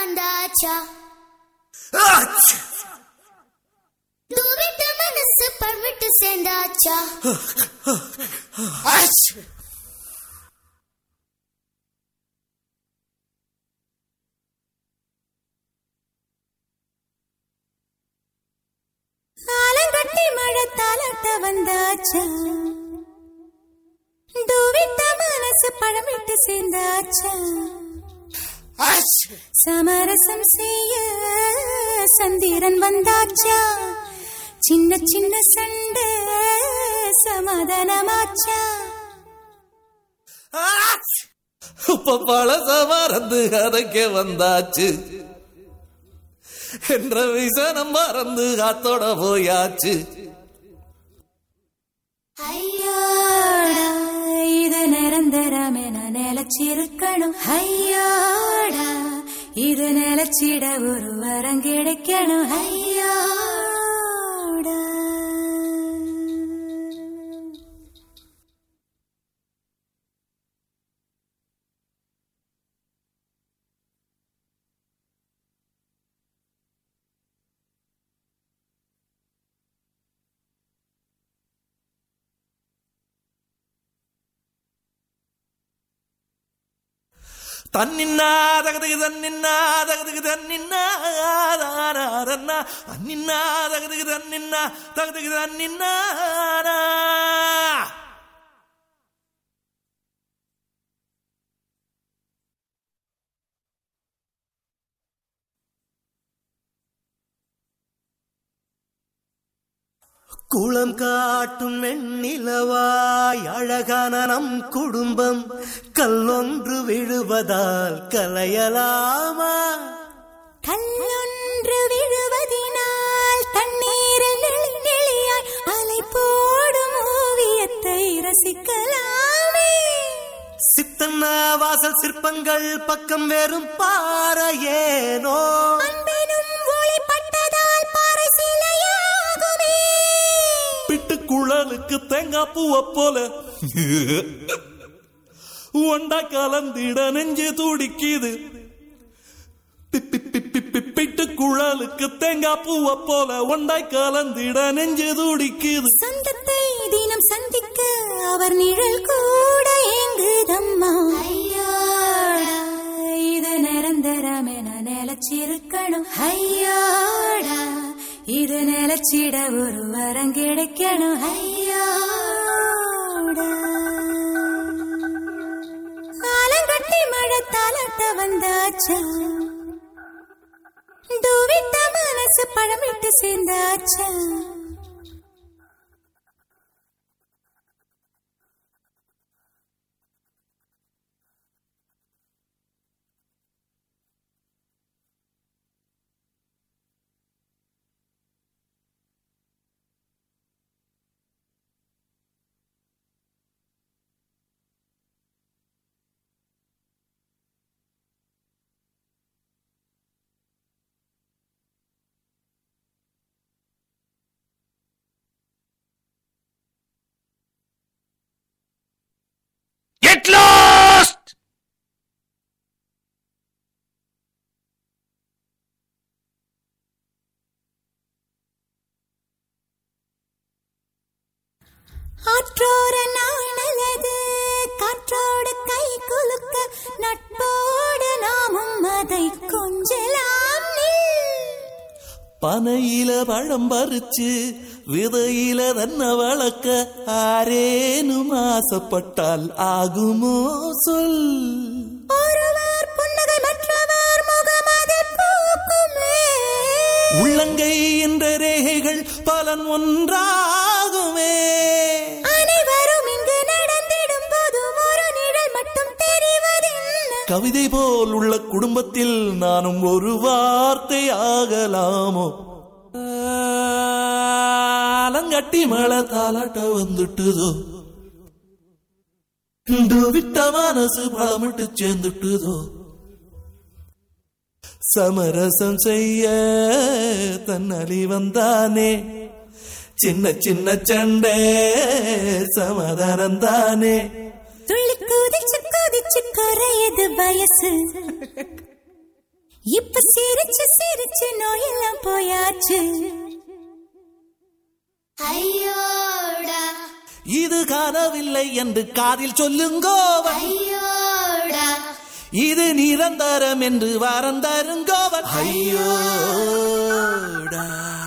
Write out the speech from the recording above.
வந்தாச்சா தூவிட்ட மனசு பர்விட்டு சேர்ந்தாச்சா ஆலங்கட்டி மழை தாலாட்ட வந்தாச்சா தூவிட்ட மனசு பழமிட்டு சேர்ந்தாச்சா சமரசம் செய்ய சந்திரன் வந்தாச்சா சின்ன சின்ன சண்டை சமாதானமாச்சா பழச மறந்து கதைக்க வந்தாச்சு என்ற விசனம் மறந்து காத்தோட போயாச்சு ஐயோடா இது நிரந்தரம் என நிலச்சிருக்கணும் ஐயோடா இது நிலச்சிட ஒரு வரம் கிடைக்கணும் ஐயோடா தன்னின்னா தகதுக்கு தன்னின்னா தகதுக்கு தன்னின்னா அன்னின்னா தகதுக்கு தன்னின்னா தகதுக்கு தன்னின்னா குளம் காட்டும் வெண்ணிலவாய் அழகான நம் குடும்பம் கல்லொன்று விழுவதால் கலையலாமா கல்லொன்று விழுவதினால் தண்ணீரில் நெளியாய் அலை போடும் ஓவியத்தை ரசிக்கலாமே சித்தன்ன வாசல் சிற்பங்கள் பக்கம் வெறும் பாறையேனோ குழலுக்கு தேங்காய் பூவ போல ஒண்டா கலந்திட நெஞ்சு துடிக்குது பிட்டு குழலுக்கு தேங்காய் பூவ போல ஒண்டாய் கலந்திட நெஞ்சு துடிக்குது சொந்தத்தை தினம் சந்திக்க அவர் நிழல் கூட எங்குதம்மா ஐயோடா இது நிரந்தரம் என நிலச்சிருக்கணும் ஐயோடா இது நிலச்சிட ஒரு வரம் கிடைக்கணும் ஐயோடா ஆலங்கட்டி மழை தாலாட்ட வந்தாச்சா தூவிட்ட மனசு பழமிட்டு சேர்ந்தாச்சா Get lost! ஆற்றோர நாணலது காற்றோடு கை குலுக்க நட்போடு நாமும் அதை கொஞ்சலாம் பனையில பழம் பறிச்சு விதையில தன்ன வளர்க்க ஆரேனும் ஆசைப்பட்டால் ஆகுமோ சொல் ஒருவர் புன்னகை மற்றவர் முகமதில் பூக்குமே உள்ளங்கை என்ற ரேகைகள் பலன் ஒன்றாகுமே அனைவரும் இங்கு நடந்திடும் போது ஒரு நிழல் மட்டும் தெரிவதென்ன கவிதை போல் உள்ள குடும்பத்தில் நானும் ஒரு வார்த்தை ஆகலாமோ ஆலங்கட்டி மழை தாலாட்ட வந்துட்டுதோ விட்ட மனசு பழமிட்டு சேர்ந்துட்டுதோ சமரசம் செய்ய தன்னலி வந்தானே சின்ன சின்ன சண்டை சமாதானம் தானே துள்ளி குதிச்சு குதிச்சு குறையது வயசு இப்ப சிரிச்சு சிரிச்சு நோயெல்லாம் போயாச்சு. ஐயோடா இது காணவில்லை என்று காதில் சொல்லுங்கோ. ஐயோடா இது நிரந்தரம் என்று வாரம் தருங்கோவன். ஐயோடா